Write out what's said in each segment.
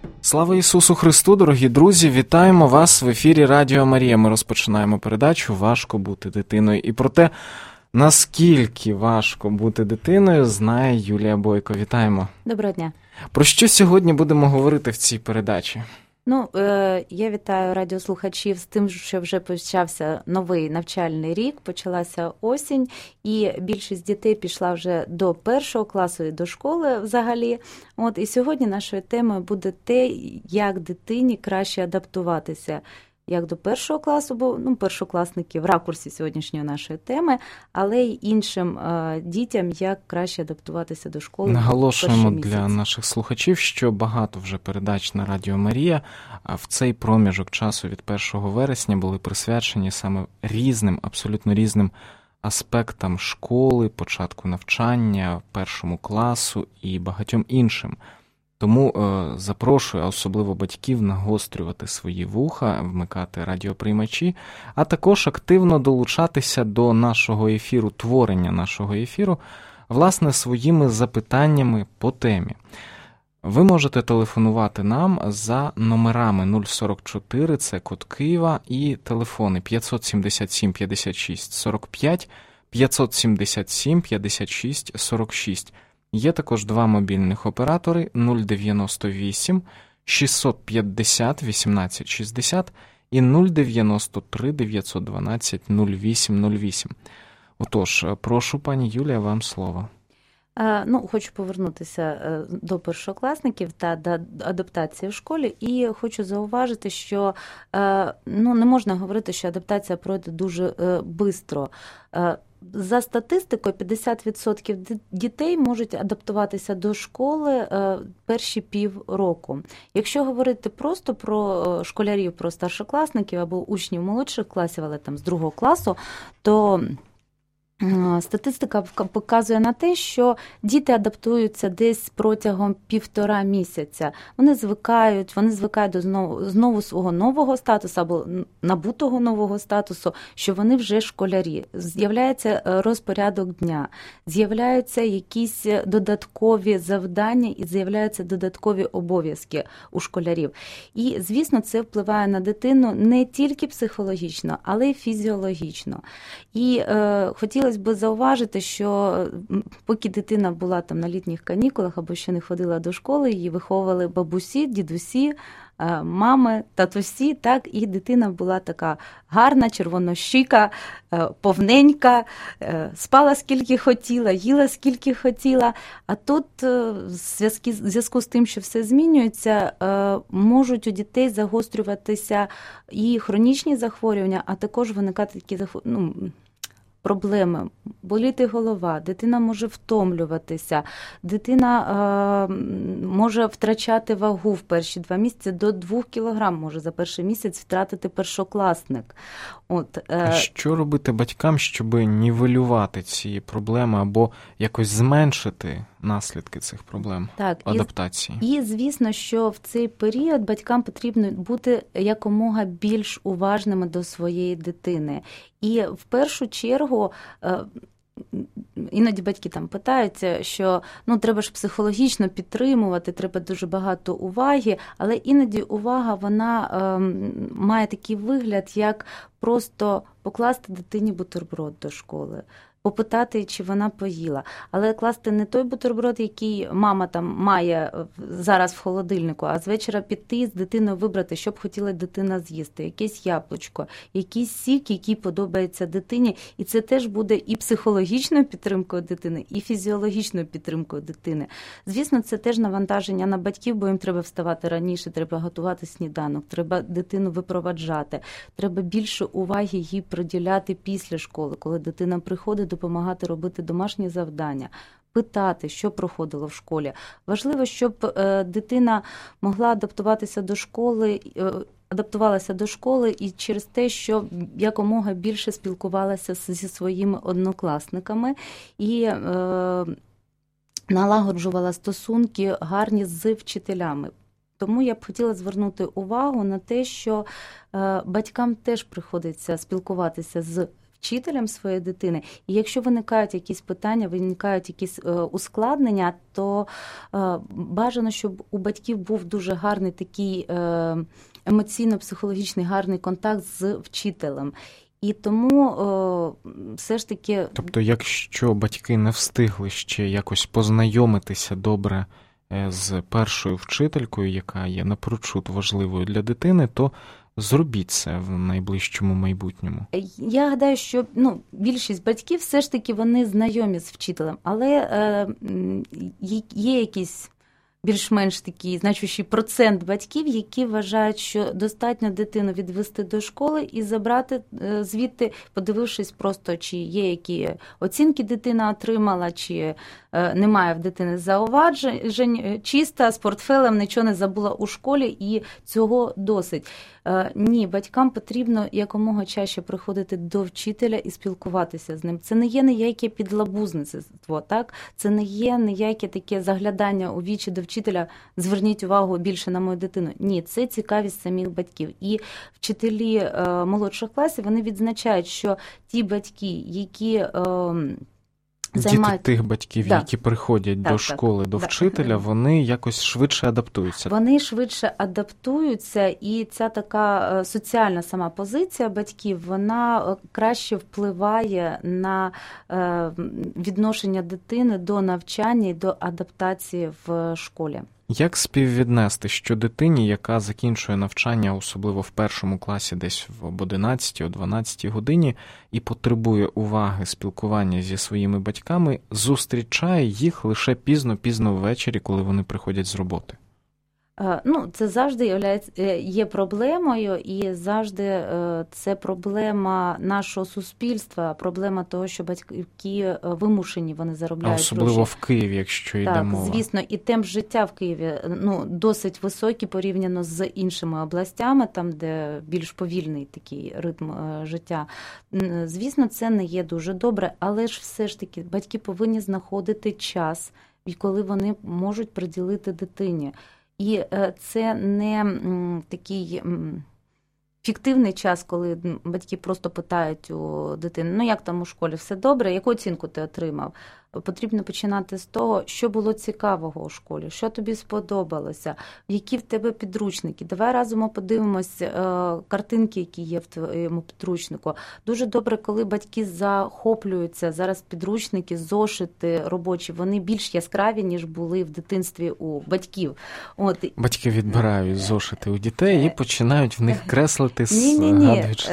Слава Ісусу Христу, дорогі друзі! Вітаємо вас в ефірі Радіо Марія. Ми розпочинаємо передачу «Важко бути дитиною». І про те, наскільки важко бути дитиною, знає Юлія Бойко. Вітаємо! Доброго дня! Про що сьогодні будемо говорити в цій передачі? Я вітаю радіослухачів з тим, що вже почався новий навчальний рік, почалася осінь, і більшість дітей пішла вже до першого класу і до школи взагалі. І сьогодні нашою темою буде те, як дитині краще адаптуватися як до першого класу, бо першокласники в ракурсі сьогоднішньої нашої теми, але й іншим дітям, як краще адаптуватися до школи. Наголошуємо для наших слухачів, що багато вже передач на Радіо Марія в цей проміжок часу від 1 вересня були присвячені саме різним, абсолютно різним аспектам школи, початку навчання, першому класу і багатьом іншим. Тому запрошую, а особливо батьків, нагострювати свої вуха, вмикати радіоприймачі, а також активно долучатися до нашого ефіру, творення нашого ефіру, власне, своїми запитаннями по темі. Ви можете телефонувати нам за номерами 044, це код Києва, і телефони 577 56 45, 577 56 46. Є також два мобільних оператори 098 650 18 60 і 093 912 0808. Отож, прошу, пані Юлія, вам слово. Хочу повернутися до першокласників та до адаптації в школі, і хочу зауважити, що не можна говорити, що адаптація пройде дуже швидко. За статистикою, 50% дітей можуть адаптуватися до школи перші півроку. Якщо говорити просто про школярів, про старшокласників або учнів молодших класів, але там з 2 класу, то статистика показує на те, що діти адаптуються десь протягом 1,5 місяця. Вони звикають до знову свого нового статусу або набутого нового статусу, що вони вже школярі. З'являється розпорядок дня, з'являються якісь додаткові завдання і з'являються додаткові обов'язки у школярів. І, звісно, це впливає на дитину не тільки психологічно, але й фізіологічно. І хотілося б зауважити, що поки дитина була там на літніх канікулах або ще не ходила до школи, її виховували бабусі, дідусі, мами, татусі, так, і дитина була така гарна, червонощика, повненька, спала скільки хотіла, їла скільки хотіла. А тут в зв'язку з тим, що все змінюється, можуть у дітей загострюватися і хронічні захворювання, а також виникати такі проблеми, боліти голова, дитина може втомлюватися, дитина може втрачати вагу в перші 2 місяці, до 2 кг може за перший місяць втратити першокласник. Що робити батькам, щоб нівелювати ці проблеми або якось зменшити наслідки цих проблем адаптації? І, звісно, що в цей період батькам потрібно бути якомога більш уважними до своєї дитини. І в першу чергу іноді батьки там питаються, що треба ж психологічно підтримувати, треба дуже багато уваги, але іноді увага, вона має такий вигляд, як просто покласти дитині бутерброд до школи, попитати, чи вона поїла. Але класти не той бутерброд, який мама там має зараз в холодильнику, а з вечора піти з дитиною вибрати, що б хотіла дитина з'їсти. Якесь яблучко, якийсь сік, який подобається дитині. І це теж буде і психологічною підтримкою дитини, і фізіологічною підтримкою дитини. Звісно, це теж навантаження на батьків, бо їм треба вставати раніше, треба готувати сніданок, треба дитину випроваджати, треба більше уваги їй приділяти після школи, коли дитина приходить, допомагати робити домашні завдання, питати, що проходило в школі. Важливо, щоб дитина могла адаптувалася до школи і через те, що якомога більше спілкувалася зі своїми однокласниками і налагоджувала стосунки гарні з вчителями. Тому я б хотіла звернути увагу на те, що батькам теж приходиться спілкуватися з вчителем своєї дитини. І якщо виникають якісь питання, виникають якісь ускладнення, то бажано, щоб у батьків був дуже гарний такий емоційно-психологічний гарний контакт з вчителем. І тому все ж таки... Тобто, якщо батьки не встигли ще якось познайомитися добре з першою вчителькою, яка є напрочуд важливою для дитини, то зробіть це в найближчому майбутньому. Я гадаю, що більшість батьків все ж таки вони знайомі з вчителем, але є якісь більш-менш такий значущий процент батьків, які вважають, що достатньо дитину відвести до школи і забрати звідти, подивившись просто, чи є які оцінки дитина отримала, чи немає в дитини зауважень, чиста, з портфелем, нічого не забула у школі, і цього досить. Ні, батькам потрібно якомога чаще приходити до вчителя і спілкуватися з ним. Це не є ніяке підлабузництво, так? Це не є ніяке таке заглядання у вічі до вчителя, зверніть увагу більше на мою дитину. Ні, це цікавість самих батьків. І вчителі молодших класів, вони відзначають, що ті батьки, які... Діти тих батьків, які приходять до школи, до вчителя, вони якось швидше адаптуються. Вони швидше адаптуються, і ця така соціальна сама позиція батьків, вона краще впливає на відношення дитини до навчання і до адаптації в школі. Як співвіднести, що дитині, яка закінчує навчання, особливо в першому класі, десь об 11-12 годині, і потребує уваги, спілкування зі своїми батьками, зустрічає їх лише пізно-пізно ввечері, коли вони приходять з роботи? Це завжди є проблемою, і завжди це проблема нашого суспільства, проблема того, що батьки вимушені, вони заробляють гроші. Особливо в Києві, якщо йде мова. Так, звісно, і темп життя в Києві досить високий порівняно з іншими областями, там, де більш повільний такий ритм життя. Звісно, це не є дуже добре, але ж все ж таки батьки повинні знаходити час, коли вони можуть приділити дитині. І це не такий фіктивний час, коли батьки просто питають у дитини, як там у школі, все добре, яку оцінку ти отримав? Потрібно починати з того, що було цікавого у школі, що тобі сподобалося, які в тебе підручники. Давай разом подивимось картинки, які є в твоєму підручнику. Дуже добре, коли батьки захоплюються. Зараз підручники, зошити робочі, вони більш яскраві, ніж були в дитинстві у батьків. Батьки відбирають зошити у дітей і починають в них креслити, згадуючи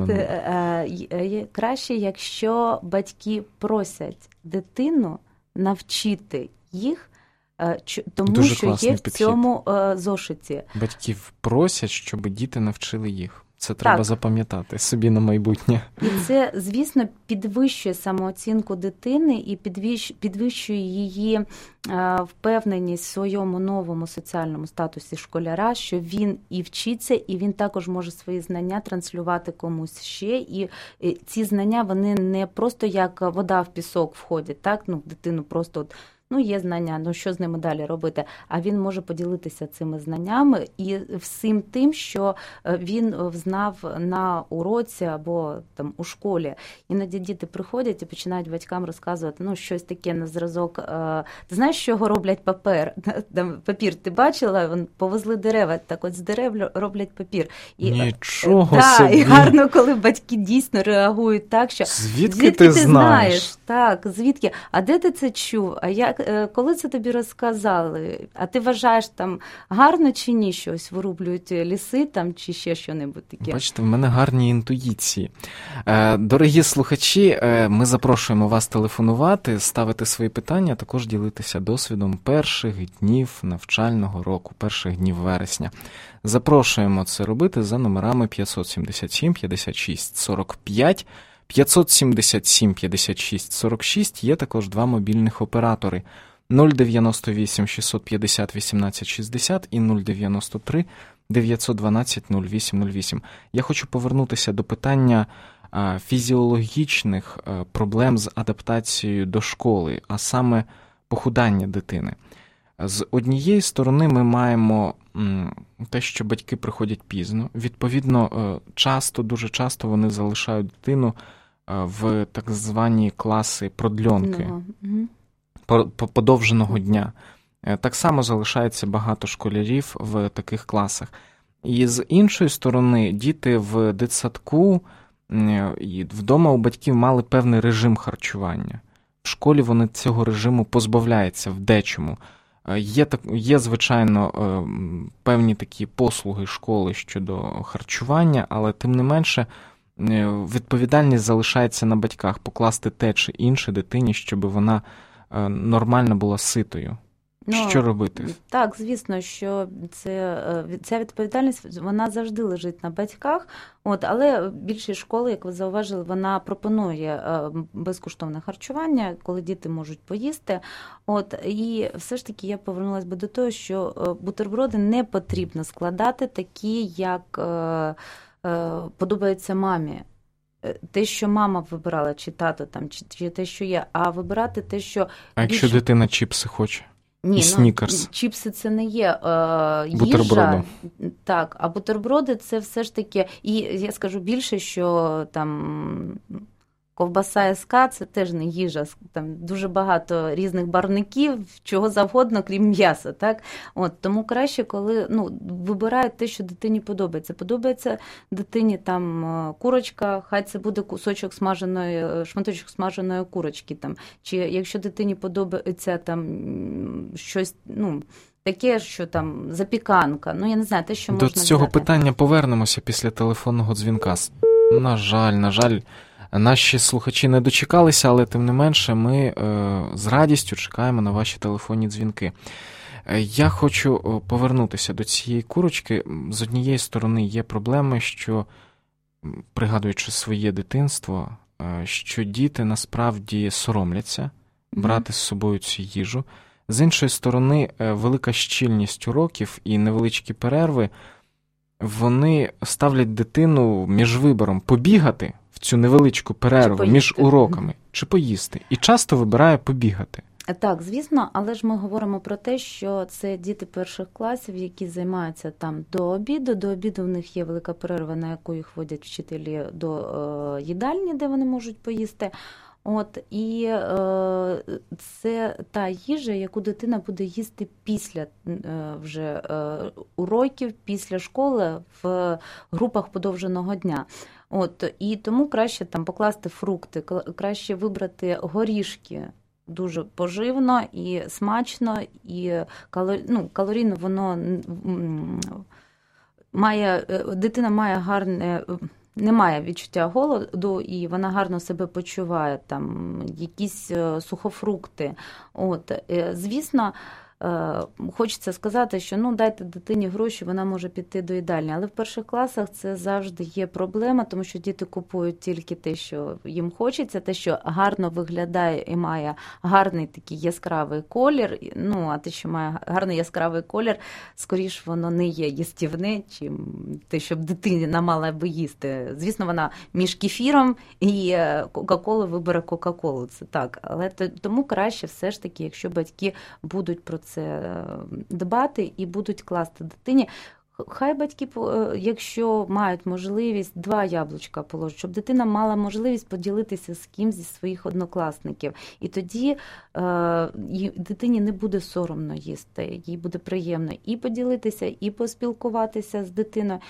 своїми. Краще, якщо батьки просять дитину навчити їх, тому дуже що є в цьому зошиті. Батьків просять, щоб діти навчили їх. Це треба запам'ятати собі на майбутнє. І це, звісно, підвищує самооцінку дитини і підвищує її впевненість в своєму новому соціальному статусі школяра, що він і вчиться, і він також може свої знання транслювати комусь ще. І ці знання, вони не просто як вода в пісок входять, так? Дитину просто є знання, що з ними далі робити? А він може поділитися цими знаннями і всім тим, що він знав на уроці або там у школі. Іноді діти приходять і починають батькам розказувати, щось таке на зразок. Ти знаєш, з чого роблять папір? Ти бачила? Повезли дерева, так от з дерев роблять папір. Нічого собі! І гарно, коли батьки дійсно реагують так, що звідки ти знаєш? Так, звідки? А де ти це чув? А коли це тобі розказали? А ти вважаєш там гарно чи ні щось? Вирублюють ліси там чи ще що-небудь таке? Бачите, в мене гарні інтуїції. Дорогі слухачі, ми запрошуємо вас телефонувати, ставити свої питання, також ділитися досвідом перших днів навчального року, перших днів вересня. Запрошуємо це робити за номерами 577 56 45, 577 56 46, є також два мобільних оператори 098 650 18 60 і 093 912 0808. Я хочу повернутися до питання фізіологічних проблем з адаптацією до школи, а саме похудання дитини. З однієї сторони ми маємо те, що батьки приходять пізно. Відповідно, дуже часто вони залишають дитину в так звані класи продльонки, Угу. подовженого дня. Так само залишається багато школярів в таких класах. І з іншої сторони, діти в дитсадку і вдома у батьків мали певний режим харчування. В школі вони цього режиму позбавляються в дечому. Є, звичайно, певні такі послуги школи щодо харчування, але тим не менше відповідальність залишається на батьках покласти те чи інше дитині, щоб вона нормально була ситою. Що робити? Так, звісно, що ця відповідальність, вона завжди лежить на батьках, але більшість школи, як ви зауважили, вона пропонує безкоштовне харчування, коли діти можуть поїсти. І все ж таки я повернулася би до того, що бутерброди не потрібно складати такі, як подобається мамі. Те, що мама вибирала, чи тато там, чи те, що є, а вибирати те, що... А якщо дитина чіпси хоче? І снікерс. Чіпси це не є їжа. Бутерброди. Так, а бутерброди це все ж таки, і я скажу більше, що там ковбаса СК це теж не їжа, там дуже багато різних барвників, чого завгодно, крім м'яса, так? Тому краще, коли вибирають те, що дитині подобається. Подобається дитині там курочка, хай це буде шматочок смаженої курочки там. Чи якщо дитині подобається там щось, таке, що там запіканка, я не знаю, те, що можна взяти. До цього питання повернемося після телефонного дзвінка. На жаль, наші слухачі не дочекалися, але тим не менше ми з радістю чекаємо на ваші телефонні дзвінки. Я хочу повернутися до цієї курочки. З однієї сторони є проблеми, що, пригадуючи своє дитинство, що діти насправді соромляться брати з собою цю їжу. З іншої сторони, велика щільність уроків і невеличкі перерви, вони ставлять дитину між вибором побігати в цю невеличку перерву між уроками, чи поїсти. І часто вибирає побігати. Так, звісно, але ж ми говоримо про те, що це діти перших класів, які займаються там до обіду. До обіду в них є велика перерва, на яку їх водять вчителі до їдальні, де вони можуть поїсти. І це та їжа, яку дитина буде їсти після вже уроків, після школи в групах подовженого дня. І тому краще там покласти фрукти, краще вибрати горішки. Дуже поживно і смачно, і калорійно воно дитина має гарне, не має відчуття голоду, і вона гарно себе почуває, там якісь сухофрукти. Звісно, хочеться сказати, що дайте дитині гроші, вона може піти до їдальні. Але в перших класах це завжди є проблема, тому що діти купують тільки те, що їм хочеться, те, що гарно виглядає і має гарний такий яскравий колір. А те, що має гарний яскравий колір, скоріш воно не є їстівне, чим те, що дитина мала би їсти. Звісно, вона між кефіром і Кока-Колу вибере Кока-Колу. Це так. Але тому краще все ж таки, якщо батьки будуть про це дбати і будуть класти дитині. Хай батьки, якщо мають можливість, 2 яблучка положать, щоб дитина мала можливість поділитися з кимсь зі своїх однокласників. І тоді дитині не буде соромно їсти, їй буде приємно і поділитися, і поспілкуватися з дитиною.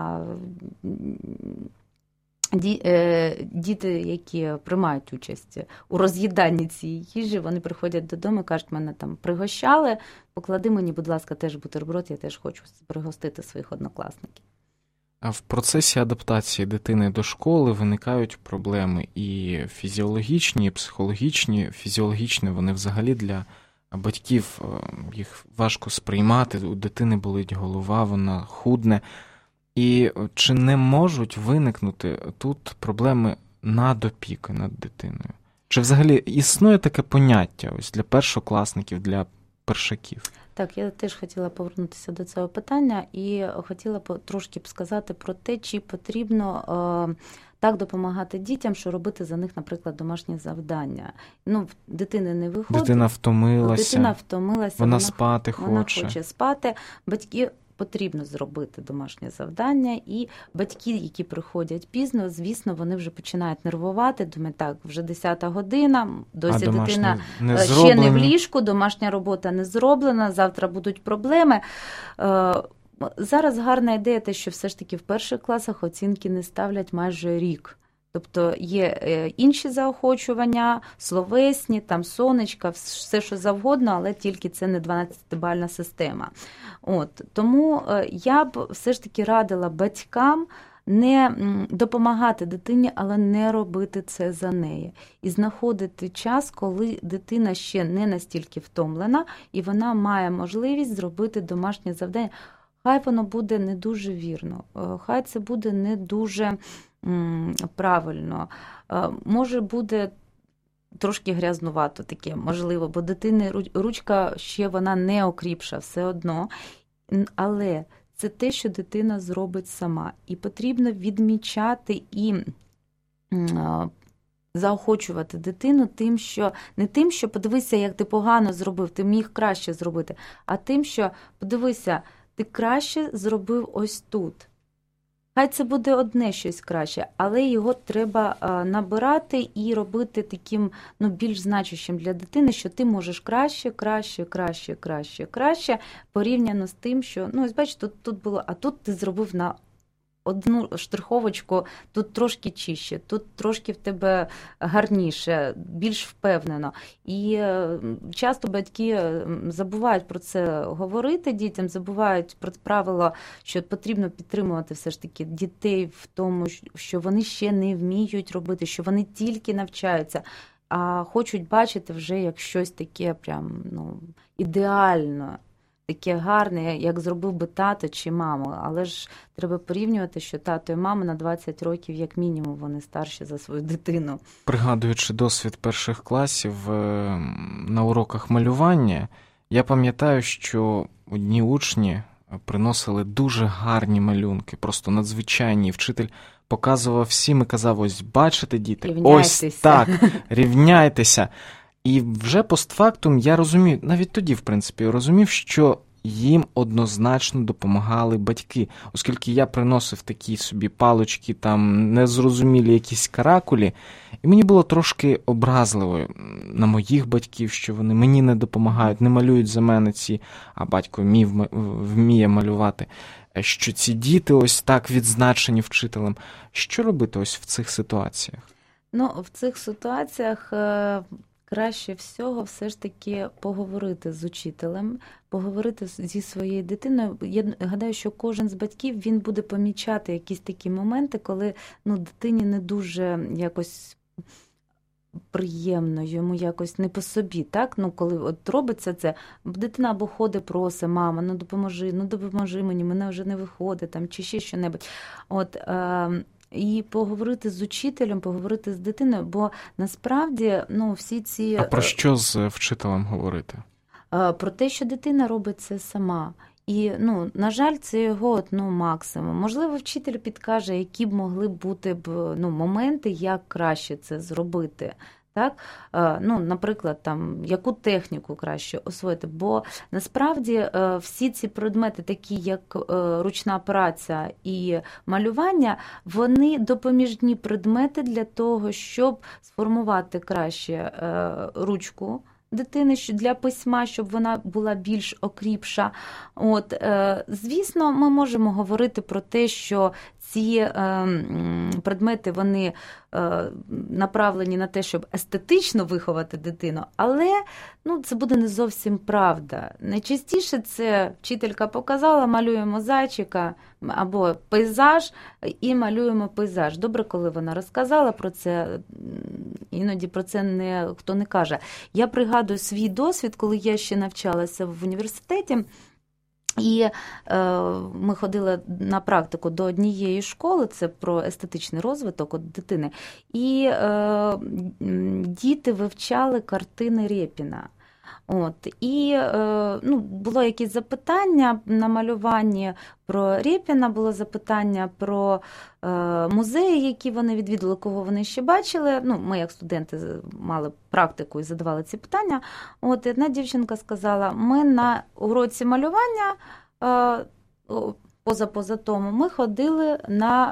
Діти, які приймають участь у роз'їданні цієї їжі, вони приходять додому і кажуть, мене там пригощали, поклади мені, будь ласка, теж бутерброд, я теж хочу пригостити своїх однокласників. А в процесі адаптації дитини до школи виникають проблеми і фізіологічні, і психологічні. Фізіологічні вони взагалі для батьків, їх важко сприймати, у дитини болить голова, вона худне. І чи не можуть виникнути тут проблеми надопіки над дитиною? Чи взагалі існує таке поняття ось для першокласників, для першаків? Так, я теж хотіла повернутися до цього питання і хотіла трошки сказати про те, чи потрібно так допомагати дітям, що робити за них, наприклад, домашні завдання. Дитини не виходить. Дитина втомилася, вона спати хоче. Вона хоче спати. Батьки потрібно зробити домашнє завдання, і батьки, які приходять пізно, звісно, вони вже починають нервувати, думають, так, вже 10-та година, досі дитина ще не в ліжку, домашня робота не зроблена, завтра будуть проблеми. Зараз гарна ідея те, що все ж таки в перших класах оцінки не ставлять майже рік. Тобто є інші заохочування, словесні, там сонечка, все що завгодно, але тільки це не 12-бальна система. Тому я б все ж таки радила батькам не допомагати дитині, але не робити це за неї. І знаходити час, коли дитина ще не настільки втомлена, і вона має можливість зробити домашнє завдання. Хай воно буде не дуже вірно, хай це буде не дуже правильно. Може буде трошки грязнувато таке, можливо, бо дитини ручка ще вона не окріпша все одно. Але це те, що дитина зробить сама. І потрібно відмічати і заохочувати дитину тим, що не тим, що подивися, як ти погано зробив, ти міг краще зробити, а тим, що подивися, ти краще зробив ось тут. Хай це буде одне щось краще, але його треба набирати і робити таким більш значущим для дитини, що ти можеш краще, порівняно з тим, що, ось бачиш, тут було, а тут ти зробив на одну штриховочку, тут трошки чище, тут трошки в тебе гарніше, більш впевнено. І часто батьки забувають про це говорити дітям, забувають про правило, що потрібно підтримувати все ж таки дітей в тому, що вони ще не вміють робити, що вони тільки навчаються, а хочуть бачити вже як щось таке прям, ідеально. Таке гарне, як зробив би тато чи мама. Але ж треба порівнювати, що тато і мама на 20 років, як мінімум, вони старші за свою дитину. Пригадуючи досвід перших класів на уроках малювання, я пам'ятаю, що одні учні приносили дуже гарні малюнки, просто надзвичайні. Вчитель показував всім і казав, ось бачите, діти, ось так, рівняйтеся. І вже постфактум я розумів, навіть тоді, в принципі, розумів, що їм однозначно допомагали батьки, оскільки я приносив такі собі палочки, там незрозумілі якісь каракулі, і мені було трошки образливо на моїх батьків, що вони мені не допомагають, не малюють за мене ці, а батько вміє малювати, що ці діти ось так відзначені вчителем. Що робити ось в цих ситуаціях? В цих ситуаціях краще всього все ж таки поговорити з учителем, поговорити зі своєю дитиною. Я гадаю, що кожен з батьків, він буде помічати якісь такі моменти, коли дитині не дуже якось приємно, йому якось не по собі, так? Коли от робиться це, дитина або ходить, просить, мама, допоможи мені, мене вже не виходить, там, чи ще що-небудь. І поговорити з учителем, поговорити з дитиною, бо насправді, всі ці... А про що з вчителем говорити? Про те, що дитина робить це сама. І, на жаль, це його максимум. Можливо, вчитель підкаже, які б могли бути моменти, як краще це зробити. Так? Наприклад, яку техніку краще освоїти. Бо насправді всі ці предмети, такі як ручна праця і малювання, вони допоміжні предмети для того, щоб сформувати краще ручку дитини для письма, щоб вона була більш окріпша. Звісно, ми можемо говорити про те, що ці предмети, вони направлені на те, щоб естетично виховати дитину, але це буде не зовсім правда. Найчастіше це вчителька показала, малюємо зайчика або пейзаж і малюємо пейзаж. Добре, коли вона розказала про це, іноді про це ніхто не каже. Я пригадую свій досвід, коли я ще навчалася в університеті, і ми ходили на практику до однієї школи, це про естетичний розвиток дитини, і діти вивчали картини Рєпіна. І було якісь запитання на малюванні про Рєпіна, було запитання про музеї, які вони відвідали, кого вони ще бачили. Ми, як студенти, мали практику і задавали ці питання. І одна дівчинка сказала, ми на уроці малювання поза тому ми ходили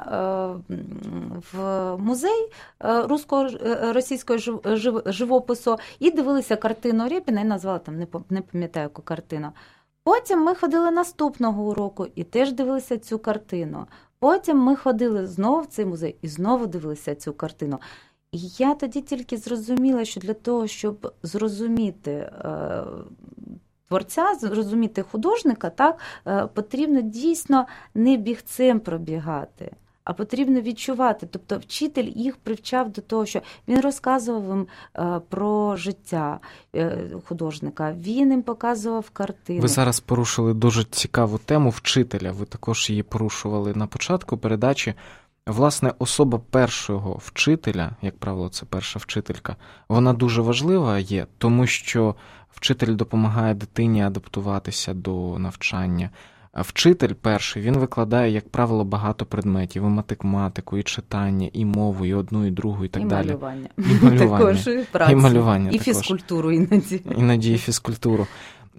в музей російського живопису і дивилися картину Рєпіна, я назвала там, не пам'ятаю, яку картину. Потім ми ходили наступного уроку і теж дивилися цю картину. Потім ми ходили знову в цей музей і знову дивилися цю картину. І я тоді тільки зрозуміла, що для того, щоб зрозуміти творця, зрозуміти художника, так, потрібно дійсно не бігцем пробігати, а потрібно відчувати. Тобто вчитель їх привчав до того, що він розказував їм про життя художника, він їм показував картини. Ви зараз порушили дуже цікаву тему вчителя, ви також її порушували на початку передачі. Власне, особа першого вчителя, як правило, це перша вчителька, вона дуже важлива є, тому що вчитель допомагає дитині адаптуватися до навчання. Вчитель перший, він викладає, як правило, багато предметів, і математику, і читання, і мову, і одну, і другу, і так і далі. Малювання. І малювання. Також, і працю. І малювання і також. Фізкультуру іноді. Іноді і фізкультуру.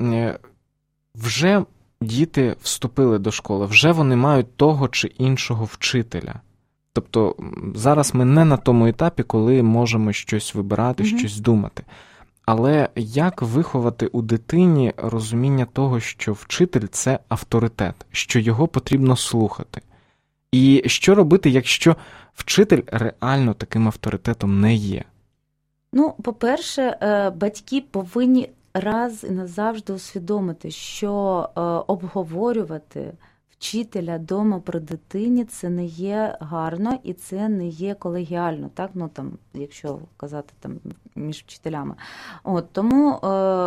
Вже діти вступили до школи, вже вони мають того чи іншого вчителя. Тобто зараз ми не на тому етапі, коли можемо щось вибирати, щось думати. Але як виховати у дитині розуміння того, що вчитель – це авторитет, що його потрібно слухати? І що робити, якщо вчитель реально таким авторитетом не є? Ну, по-перше, батьки повинні раз і назавжди усвідомити, що обговорювати вчителя дома при дитині це не є гарно і це не є колегіально, так? Ну, там, якщо казати там між вчителями. Тому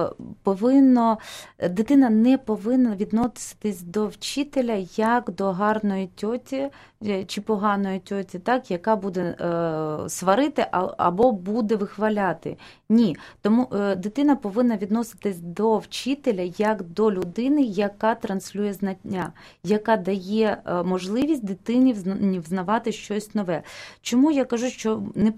дитина не повинна відноситись до вчителя як до гарної тьоті чи поганої тьоті, так, яка буде сварити або буде вихваляти. Ні. Тому дитина повинна відноситись до вчителя як до людини, яка транслює знання, яка дає можливість дитині взнавати щось нове. Чому я кажу, що не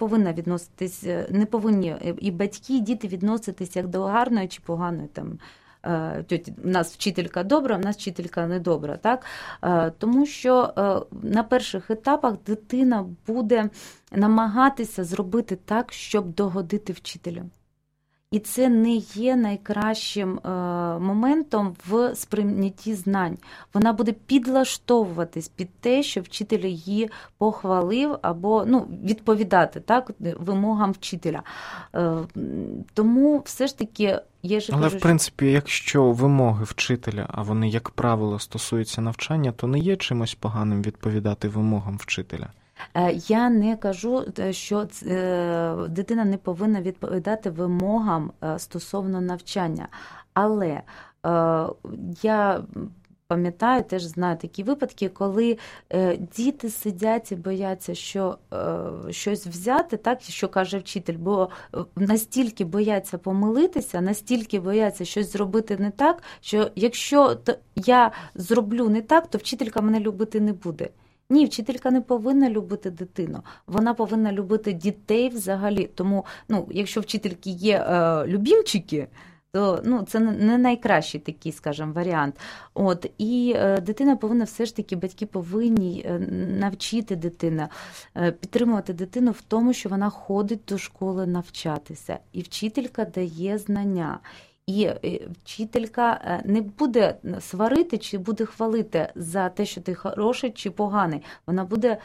повинні і батьки, і діти відноситись як до гарної чи поганої там тьоті. У нас вчителька добра, у нас вчителька недобра, так? Тому що на перших етапах дитина буде намагатися зробити так, щоб догодити вчителю. І це не є найкращим моментом в сприйнятті знань. Вона буде підлаштовуватись під те, що вчитель її похвалив, або відповідати так, вимогам вчителя. Тому все ж таки... Але, в принципі, якщо вимоги вчителя, а вони, як правило, стосуються навчання, то не є чимось поганим відповідати вимогам вчителя? Я не кажу, що дитина не повинна відповідати вимогам стосовно навчання. Але я пам'ятаю, теж знаю такі випадки, коли діти сидять і бояться, що щось взяти, так, що каже вчитель, бо настільки бояться помилитися, настільки бояться щось зробити не так, що якщо я зроблю не так, то вчителька мене любити не буде. Ні, вчителька не повинна любити дитину, вона повинна любити дітей взагалі. Тому, якщо вчительки є любімчики, то це не найкращий такий, скажімо, варіант. І дитина повинна все ж таки, батьки повинні навчити дитину, підтримувати дитину в тому, що вона ходить до школи навчатися. І вчителька дає знання. І вчителька не буде сварити чи буде хвалити за те, що ти хороший чи поганий. Вона буде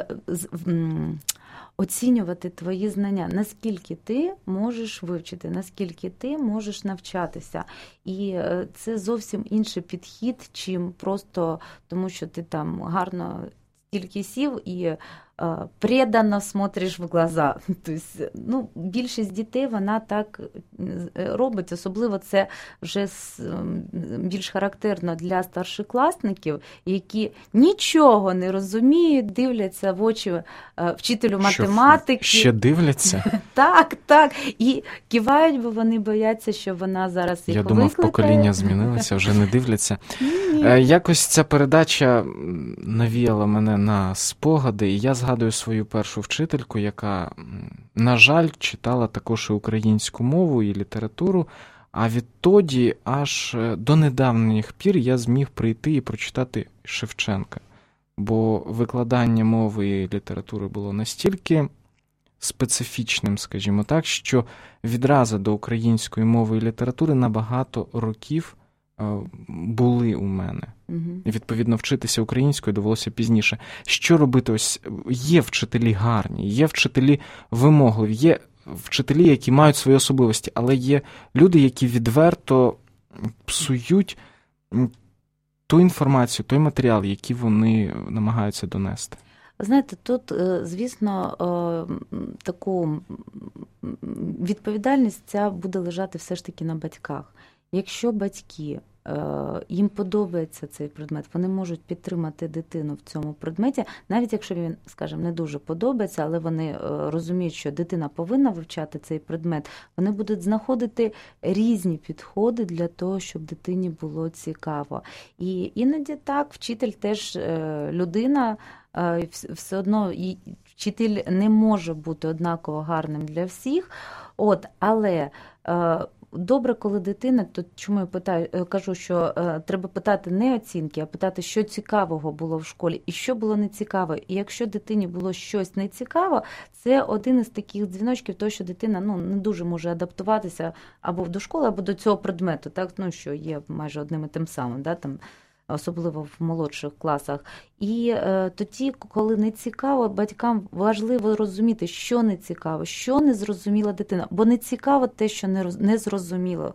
оцінювати твої знання, наскільки ти можеш вивчити, наскільки ти можеш навчатися. І це зовсім інший підхід, чим просто тому, що ти там гарно стільки сів і преданно смотриш в глаза. Тобто, більшість дітей вона так робить, особливо це вже більш характерно для старшокласників, які нічого не розуміють, дивляться в очі вчителю математики. Ще дивляться? Так. І кивають, бо вони бояться, що вона зараз їх викликає. Я думав, покоління змінилося, вже не дивляться. Якось ця передача навіяла мене на спогади, і я згадую свою першу вчительку, яка, на жаль, читала також і українську мову, і літературу, А відтоді аж до недавніх пір я зміг прийти і прочитати Шевченка. Бо викладання мови і літератури було настільки специфічним, скажімо так, що відразу до української мови і літератури на багато років були у мене. І, відповідно, вчитися українською довелося пізніше. Що робити? Ось є вчителі гарні, є вчителі вимогливі, є вчителі, які мають свої особливості, але є люди, які відверто псують ту інформацію, той матеріал, який вони намагаються донести. Знаєте, тут, звісно, таку відповідальність ця буде лежати все ж таки на батьках. Якщо батьки, їм подобається цей предмет, вони можуть підтримати дитину в цьому предметі, навіть якщо він, скажімо, не дуже подобається, але вони розуміють, що дитина повинна вивчати цей предмет, вони будуть знаходити різні підходи для того, щоб дитині було цікаво. І іноді так, вчитель теж людина, все одно вчитель не може бути однаково гарним для всіх, але добре, коли дитина, то чому я кажу, що треба питати не оцінки, а питати, що цікавого було в школі і що було нецікаво. І якщо дитині було щось нецікаво, це один із таких дзвіночків, того, що дитина не дуже може адаптуватися або до школи, або до цього предмету, так, що є майже одним і тим самим, да, там, особливо в молодших класах. І тоді, коли не цікаво, батькам важливо розуміти, що не цікаво, що не зрозуміла дитина. Бо не цікаво те, що не зрозуміло,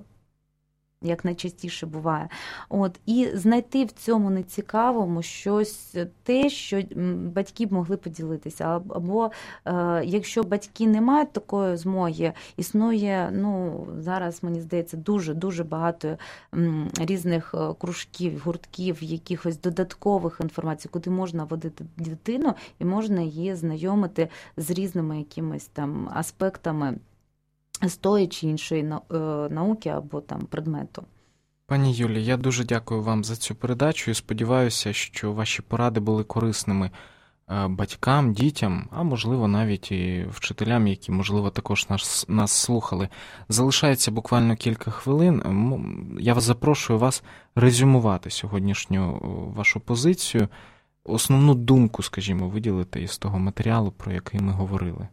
як найчастіше буває. І знайти в цьому нецікавому щось, те, що батьки б могли поділитися. Або якщо батьки не мають такої змоги, існує, зараз, мені здається, дуже багато різних кружків, гуртків, якихось додаткових інформацій, куди можна водити дитину і можна її знайомити з різними якимись там аспектами з тої чи іншої науки або там предмету. Пані Юлі, я дуже дякую вам за цю передачу і сподіваюся, що ваші поради були корисними батькам, дітям, а можливо навіть і вчителям, які, можливо, також нас слухали. Залишається буквально кілька хвилин. Я запрошую вас резюмувати сьогоднішню вашу позицію, основну думку, скажімо, виділити із того матеріалу, про який ми говорили.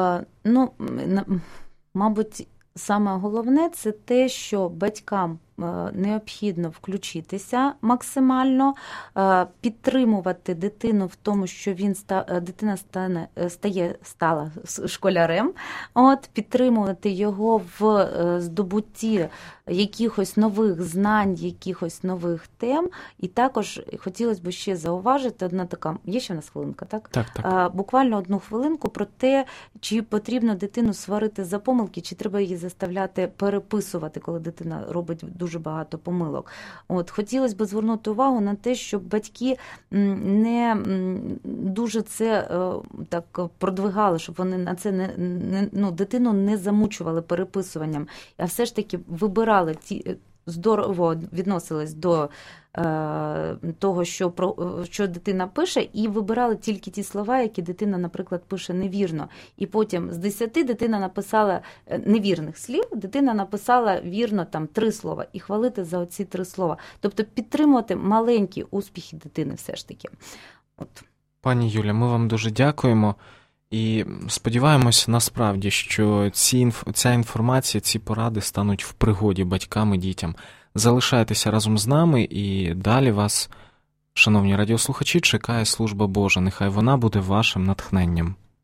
Мабуть, саме головне – це те, що батькам необхідно включитися максимально, підтримувати дитину в тому, що дитина стала школярем, підтримувати його в здобутті якихось нових знань, якихось нових тем. І також хотілося б ще зауважити, одна така, є ще в нас хвилинка, так? Так. Буквально одну хвилинку про те, чи потрібно дитину сварити за помилки, чи треба її заставляти переписувати, коли дитина робить дуже багато помилок. Хотілося б звернути увагу на те, щоб батьки не дуже це так продвигали, щоб вони на це дитину не замучували переписуванням, а все ж таки вибирали здорово відносились до того, що дитина пише, і вибирали тільки ті слова, які дитина, наприклад, пише невірно. І потім з 10 дитина написала невірних слів, дитина написала вірно 3 слова, і хвалити за оці 3 слова. Тобто підтримувати маленькі успіхи дитини все ж таки. Пані Юля, ми вам дуже дякуємо. І сподіваємося насправді, що ця інформація, ці поради стануть в пригоді батькам і дітям. Залишайтеся разом з нами, і далі вас, шановні радіослухачі, чекає служба Божа. Нехай вона буде вашим натхненням.